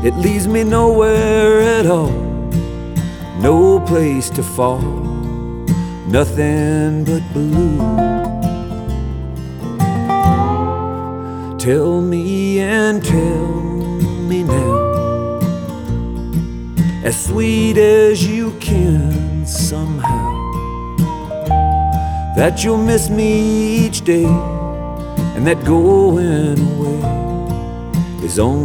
It leaves me nowhere at all, no place to fall, nothing but blue. Tell me and tell me now, as sweet as you can somehow, that you'll miss me each day, and that going away is only